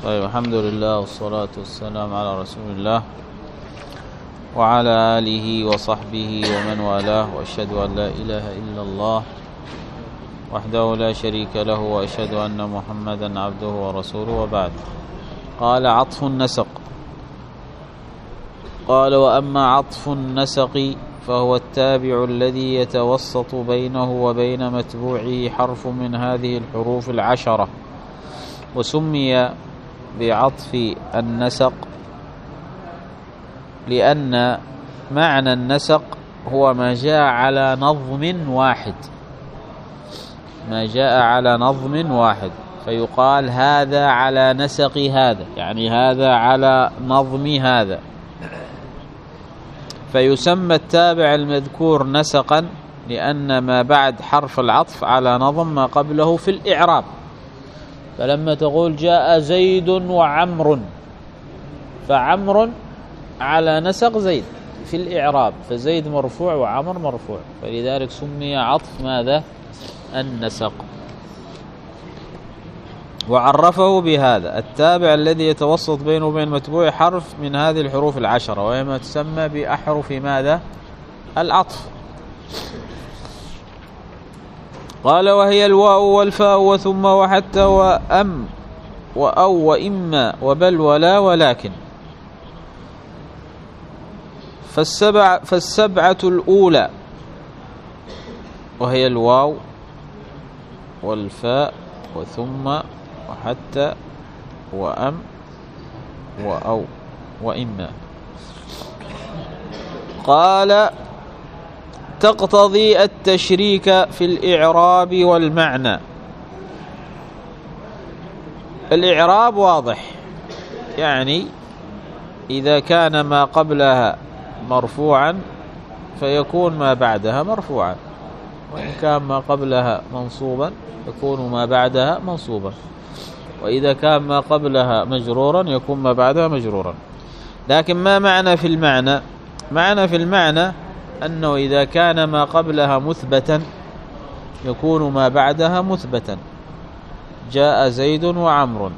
طيب، الحمد لله والصلاة والسلام على رسول الله وعلى آله وصحبه ومن والاه، وأشهد أن لا إله إلا الله وحده لا شريك له، وأشهد أن محمدا عبده ورسوله، وبعد. قال: عطف النسق. قال: وأما عطف النسق فهو التابع الذي يتوسط بينه وبين متبوعه حرف من هذه الحروف العشرة، وسمي بعطف النسق لأن معنى النسق هو ما جاء على نظم واحد، ما جاء على نظم واحد، فيقال هذا على نسق هذا، يعني هذا على نظم هذا، فيسمى التابع المذكور نسقا لأن ما بعد حرف العطف على نظم ما قبله في الإعراب. فلما تقول جاء زيد وعمر، فعمر على نسق زيد في الإعراب، فزيد مرفوع وعمر مرفوع، فلذلك سمي عطف ماذا؟ النسق. وعرفه بهذا: التابع الذي يتوسط بينه وبين متبوع حرف من هذه الحروف العشرة، وهي ما تسمى بأحرف ماذا؟ العطف. قال: وهي الواو والفاء وثم وحتى وأم وأو وإما وبل ولا ولكن. فالسبعة الأولى وهي الواو والفاء وثم وحتى وأم وأو وإما. قال: تقتضي التشريك في الإعراب والمعنى. الإعراب واضح، يعني إذا كان ما قبلها مرفوعا فيكون ما بعدها مرفوعا، وإن كان ما قبلها منصوبا يكون ما بعدها منصوبا، وإذا كان ما قبلها مجرورا يكون ما بعدها مجرورا. لكن ما معنى في المعنى؟ معنى في المعنى أنه إذا كان ما قبلها مثبتا يكون ما بعدها مثبتا. جاء زيد وعمر،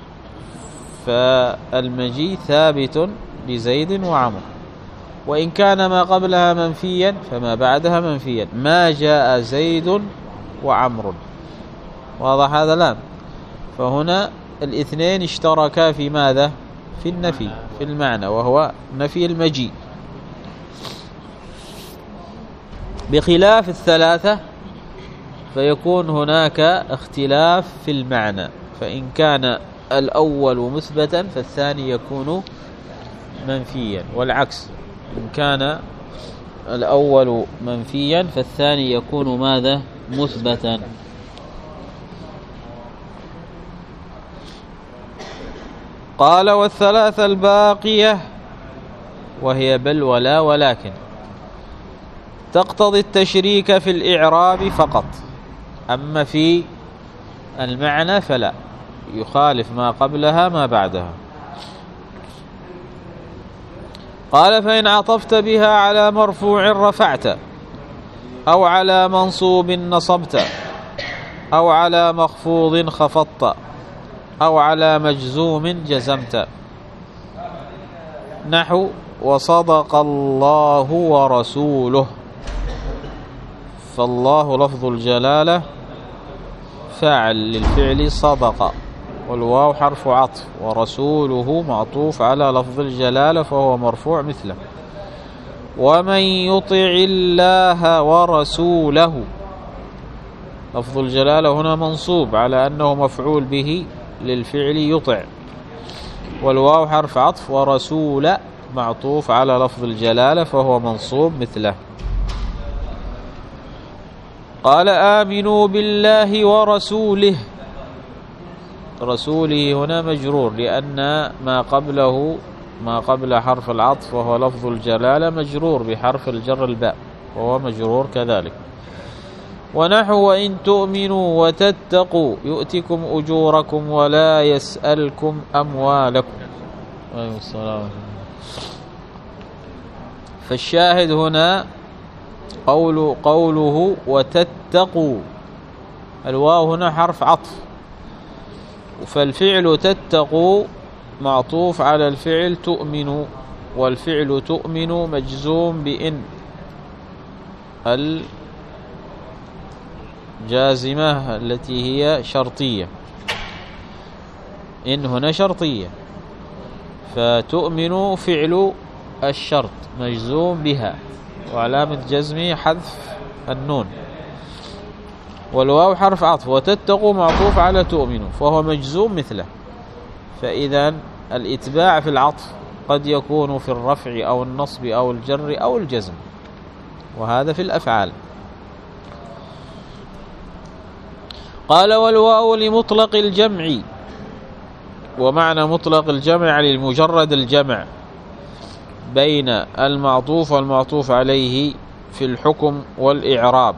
فالمجيء ثابت بزيد وعمر. وإن كان ما قبلها منفيا فما بعدها منفيا. ما جاء زيد وعمر. واضح هذا الآن؟ فهنا الاثنين اشتركا في ماذا؟ في النفي، في المعنى، وهو نفي المجيء. بخلاف الثلاثة فيكون هناك اختلاف في المعنى، فإن كان الأول مثبتا فالثاني يكون منفيا، والعكس، إن كان الأول منفيا فالثاني يكون ماذا؟ مثبتا. قال: والثلاثة الباقية وهي بل ولا ولكن تقتضي التشريك في الإعراب فقط، أما في المعنى فلا، يخالف ما قبلها ما بعدها. قال: فإن عطفت بها على مرفوع رفعت، أو على منصوب نصبت، أو على مخفوض خفضت، أو على مجزوم جزمت. نحو: وصدق الله ورسوله، فالله لفظ الجلالة فاعل للفعل صدق، والواو حرف عطف، ورسوله معطوف على لفظ الجلالة فهو مرفوع مثله. ومن يطع الله ورسوله، لفظ الجلالة هنا منصوب على أنه مفعول به للفعل يطع، والواو حرف عطف، ورسول معطوف على لفظ الجلالة فهو منصوب مثله. قال: آمنوا بالله ورسوله. رسوله هنا مجرور لأن ما قبل حرف العطف وهو لفظ الجلالة مجرور بحرف الجر الباء، وهو مجرور كذلك. ونحو: وإن تؤمنوا وتتقوا يؤتكم أجوركم ولا يسألكم أموالكم. فالشاهد هنا قوله وتتقوا، الواو هنا حرف عطف، فالفعل تتقوا معطوف على الفعل تؤمن، والفعل تؤمن مجزوم بإن الجازمة التي هي شرطية. إن هنا شرطية، فتؤمن فعل الشرط مجزوم بها، وعلامة جزمه حذف النون، والواو حرف عطف، وتتقوا معطوف على تؤمن فهو مجزوم مثله. فإذا الإتباع في العطف قد يكون في الرفع أو النصب أو الجر أو الجزم، وهذا في الأفعال. قال والواو لمطلق الجمع، ومعنى مطلق الجمع يعني مجرد الجمع بين المعطوف والمعطوف عليه في الحكم والإعراب.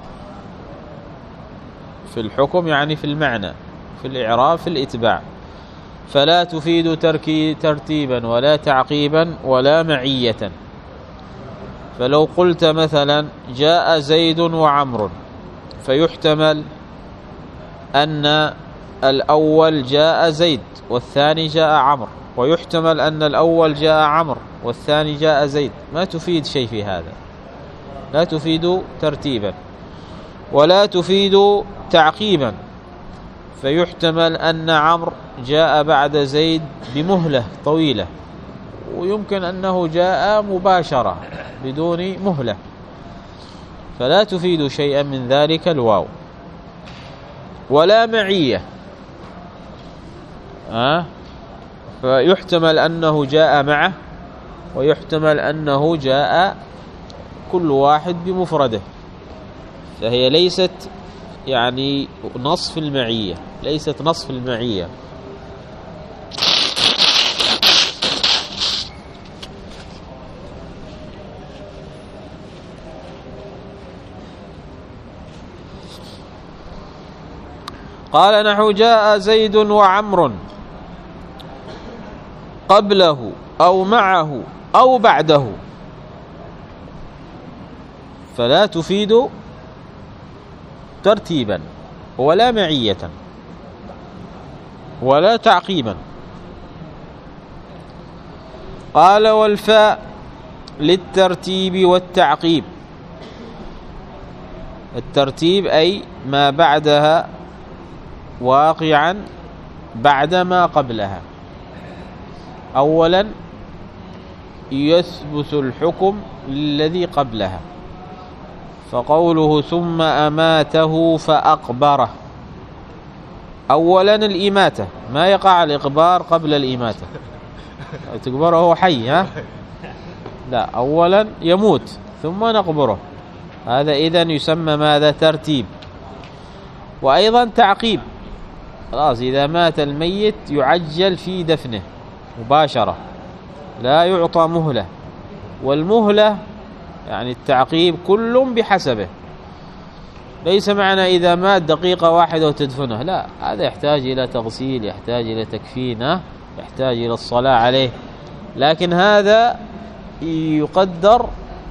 في الحكم يعني في المعنى، في الإعراب في الإتباع. فلا تفيد ترتيبا ولا تعقيبا ولا معية. فلو قلت مثلا جاء زيد وعمر، فيحتمل أن الأول جاء زيد والثاني جاء عمرو، ويحتمل أن الأول جاء عمرو والثاني جاء زيد. ما تفيد شيء في هذا، لا تفيد ترتيبا ولا تفيد تعقيبا. فيحتمل أن عمرو جاء بعد زيد بمهلة طويلة، ويمكن أنه جاء مباشرة بدون مهلة، فلا تفيد شيئا من ذلك الواو. ولا معية، فيحتمل أنه جاء معه، ويحتمل أنه جاء كل واحد بمفرده، فهي ليست يعني نصف المعية، ليست نصف المعية. قال نحو جاء زيد وعمر قبله أو معه أو بعده، فلا تفيد ترتيبا ولا معية ولا تعقيبا. قال والفاء للترتيب والتعقيب. الترتيب أي ما بعدها واقعا بعد ما قبلها. أولا يثبت الحكم للذي قبلها، فقوله ثم أماته فأقبره. أولا الإماتة، ما يقع الإقبار قبل الإماتة، تقبره هو حي لا، أولا يموت ثم نقبره. هذا إذن يسمى ماذا؟ ترتيب. وأيضا تعقيب، خلاص إذا مات الميت يعجل في دفنه مباشرة، لا يعطى مهلة. والمهلة يعني التعقيب كل بحسبه، ليس معنى إذا مات دقيقة واحدة وتدفنه، لا، هذا يحتاج إلى تغسيل، يحتاج إلى تكفين، يحتاج إلى الصلاة عليه، لكن هذا يقدر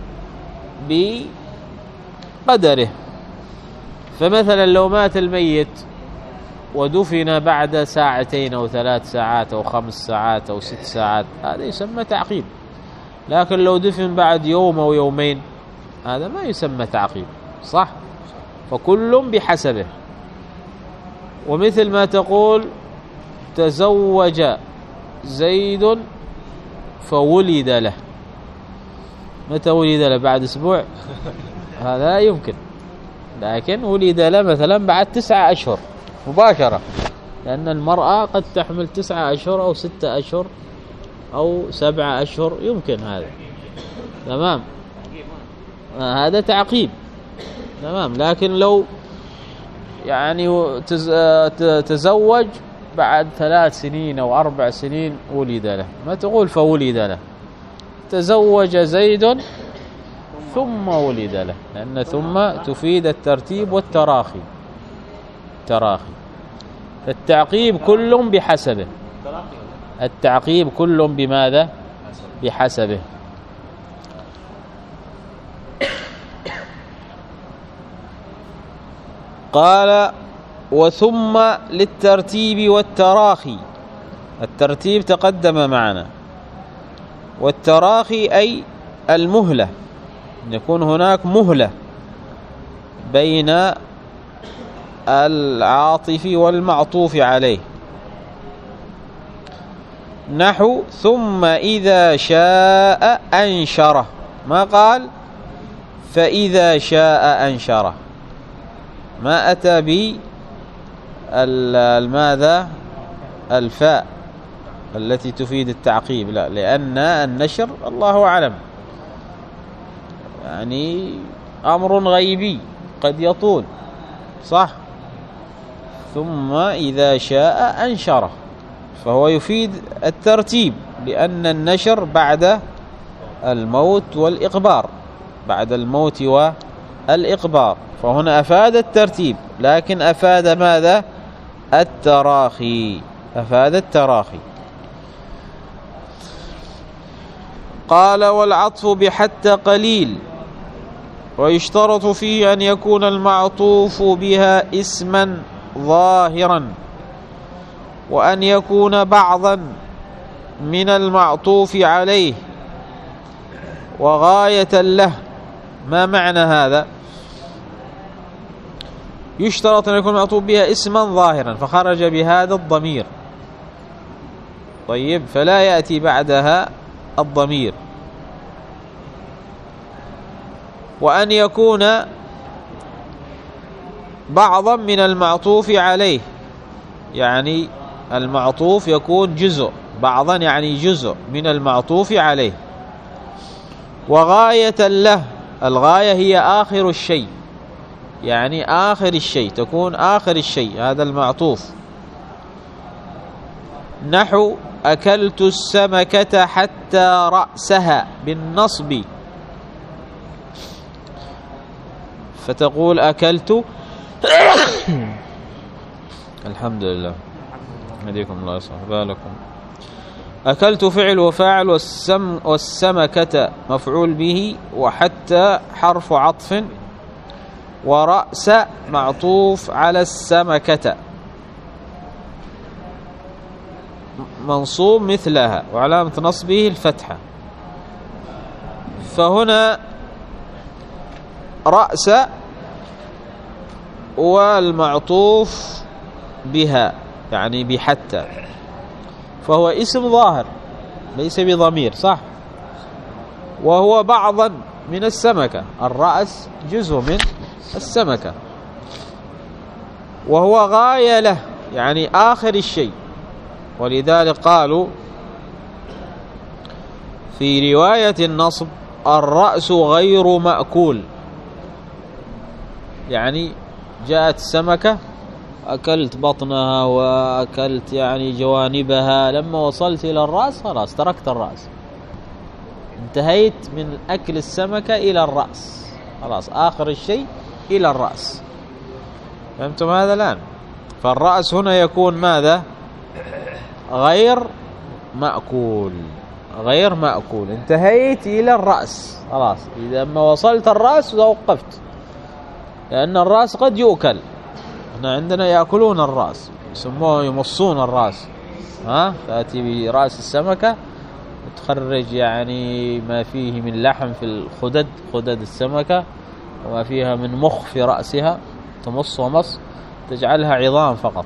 بقدره. فمثلا لو مات الميت ودفن بعد ساعتين أو 3 ساعات أو 5 ساعات أو 6 ساعات، هذا يسمى تعقيب. لكن لو دفن بعد يوم أو يومين، هذا ما يسمى تعقيب، صح؟ فكل بحسبه. ومثل ما تقول تزوج زيد فولد له، متى ولد له؟ بعد أسبوع؟ هذا لا يمكن. لكن ولد له مثلا بعد 9 أشهر مباشرة، لأن المرأة قد تحمل 9 أشهر أو 6 أشهر أو 7 أشهر، يمكن هذا، تمام، هذا تعقيب، تمام. لكن لو يعني تزوج بعد 3 سنين أو 4 سنين ولد له، ما تقول فولد له، تزوج زيد ثم ولد له، لأن ثم تفيد الترتيب والتراخي. فالتعقيب كل بحسبه، التعقيب كل بماذا؟ بحسبه. قال وثم للترتيب والتراخي. الترتيب تقدم معنا. والتراخي أي المهلة، أن يكون هناك مهلة بين العاطف والمعطوف عليه. نحو ثم إذا شاء أنشره، ما قال فإذا شاء أنشره، ما أتى ماذا الفاء التي تفيد التعقيب، لا، لأن النشر الله أعلم يعني أمر غيبي قد يطول، صح. ثم إذا شاء أنشره، فهو يفيد الترتيب، لأن النشر بعد الموت والإقبار، بعد الموت والإقبار، فهنا أفاد الترتيب، لكن أفاد ماذا؟ التراخي، أفاد التراخي. قال والعطف بحتى قليل، ويشترط فيه أن يكون المعطوف بها اسما ظاهرا، وأن يكون بعضا من المعطوف عليه وغاية له. ما معنى هذا؟ يشترط أن يكون المعطوف بها اسما ظاهرا، فخرج بهذا الضمير، طيب، فلا يأتي بعدها الضمير. وأن يكون بعضا من المعطوف عليه، يعني المعطوف يكون جزء، بعضا يعني جزء من المعطوف عليه، وغاية له، الغاية هي آخر الشيء، يعني آخر الشيء، تكون آخر الشيء هذا المعطوف. نحو أكلت السمكة حتى رأسها بالنصب، فتقول أكلت الحمد لله هديكم الله يصلح بالكم. أكلت فعل وفاعل، والسمكة مفعول به، وحتى حرف عطف، ورأس معطوف على السمكة منصوب مثلها، وعلامة نصبه الفتحة. فهنا رأس والمعطوف بها يعني بحتى، فهو اسم ظاهر ليس بضمير، صح، وهو بعضا من السمكة، الرأس جزء من السمكة، وهو غاية له يعني آخر الشيء. ولذلك قالوا في رواية النصب الرأس غير مأكول، يعني جاءت السمكة أكلت بطنها وأكلت يعني جوانبها، لما وصلت إلى الرأس خلاص تركت الرأس، انتهيت من أكل السمكة إلى الرأس، خلاص آخر الشيء إلى الرأس. فهمتم هذا الآن؟ فالرأس هنا يكون ماذا؟ غير مأكول، غير مأكول، انتهيت إلى الرأس خلاص. إذا ما وصلت الرأس توقفت، لأن الرأس قد يؤكل، احنا عندنا يأكلون الرأس، يسموه يمصون الرأس، تأتي برأس السمكة وتخرج يعني ما فيه من لحم في الخدد، خدد السمكة، وما فيها من مخ في رأسها، تمص ومص، تجعلها عظام فقط.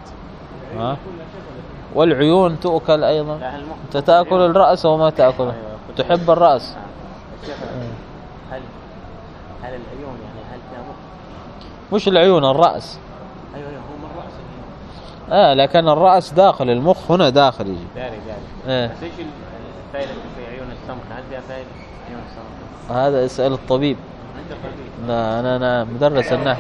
والعيون تؤكل أيضا. أنت تأكل الرأس وما تأكله؟ تحب الرأس؟ هل العيون يعني هل فيها مخ؟ مش العيون، الرأس. أيوة هم الرأس. لكن الرأس داخل، المخ هنا داخل يجي. داري. بس إيش الفائدة في عيون السمكة؟ هل فيها فائدة عيون السمكة؟ هذا اسأل الطبيب. أنت طبيب؟ لا أنا مدرس النحو.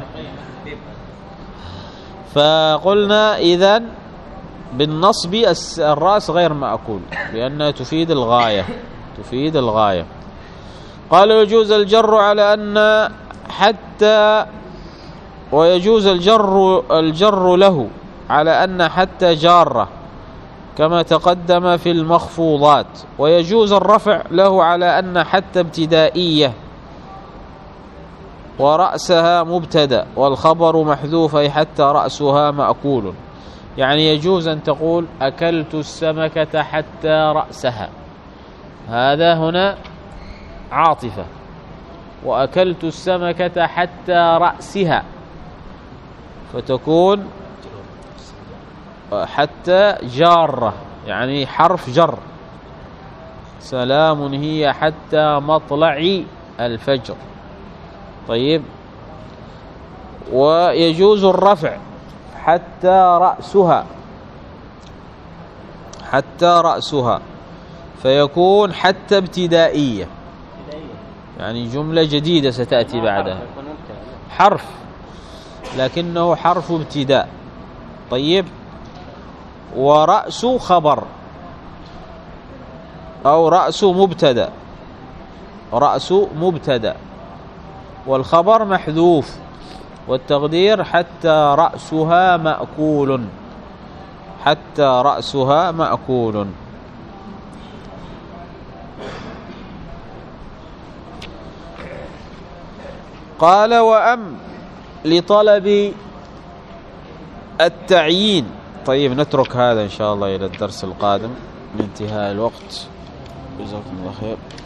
فقلنا إذن بالنصب الرأس غير مأكول، لأنها تفيد الغاية، تفيد الغاية. قال يجوز الجر على أن حتى، ويجوز الجر له على أن حتى جارة كما تقدم في المخفوضات، ويجوز الرفع له على أن حتى ابتدائية ورأسها مبتدأ والخبر محذوف، أي حتى رأسها مأكول. يعني يجوز أن تقول أكلت السمكة حتى رأسها، هذا هنا عاطفة. وأكلت السمكة حتى رأسها، فتكون حتى جارة، يعني حرف جر. سلام هي حتى مطلع الفجر. طيب، ويجوز الرفع حتى رأسها، حتى رأسها، فيكون حتى ابتدائية، يعني جملة جديدة ستأتي بعدها. حرف لكنه حرف ابتداء. طيب، ورأس خبر أو رأس مبتدأ، رأس مبتدأ، والخبر محذوف، والتقدير حتى رأسها مأكول، حتى رأسها مأكول. قال وأم لطلب التعيين. طيب، نترك هذا إن شاء الله إلى الدرس القادم لانتهاء الوقت. جزاكم الله خير.